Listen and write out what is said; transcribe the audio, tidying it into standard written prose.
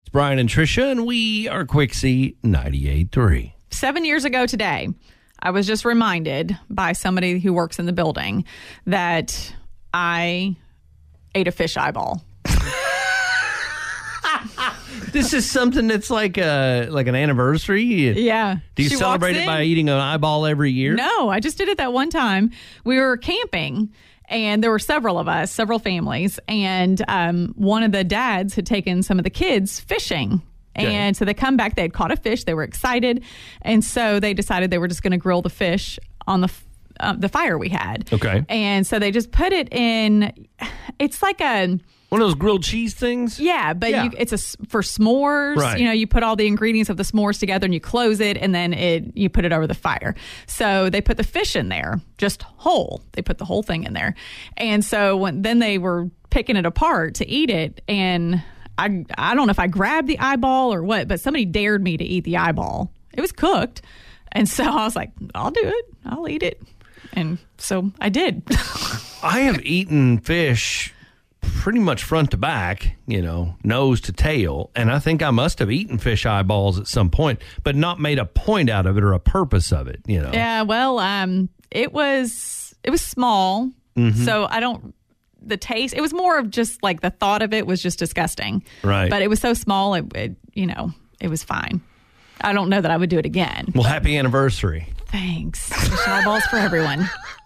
Brian and Tricia, and we are Quixie 98.3. 7 years ago today, I was just reminded by somebody who works in the building that I ate a fish eyeball. This is something that's like an anniversary? Yeah. Do you celebrate it by eating an eyeball every year? No, I just did it that one time. We were camping, and there were several of us, several families, and one of the dads had taken some of the kids fishing. Okay. And so they come back, they had caught a fish, they were excited, and so they decided they were just going to grill the fish on the fire we had. Okay. And so they just put it in, it's like one of those grilled cheese things? Yeah, but it's for s'mores. Right. You know, you put all the ingredients of the s'mores together and you close it, and then you put it over the fire. So they put the fish in there, just whole. They put the whole thing in there. And so then they were picking it apart to eat it, and I don't know if I grabbed the eyeball or what, but somebody dared me to eat the eyeball. It was cooked. And so I was like, I'll do it. I'll eat it. And so I did. I have eaten fish pretty much front to back, nose to tail. And I think I must have eaten fish eyeballs at some point, but not made a point out of it or a purpose of it, Yeah, well, it was small. Mm-hmm. So the taste, it was more of just like the thought of it was just disgusting. Right. But it was so small, it was fine. I don't know that I would do it again. Well, happy anniversary. Thanks. Fish eyeballs for everyone.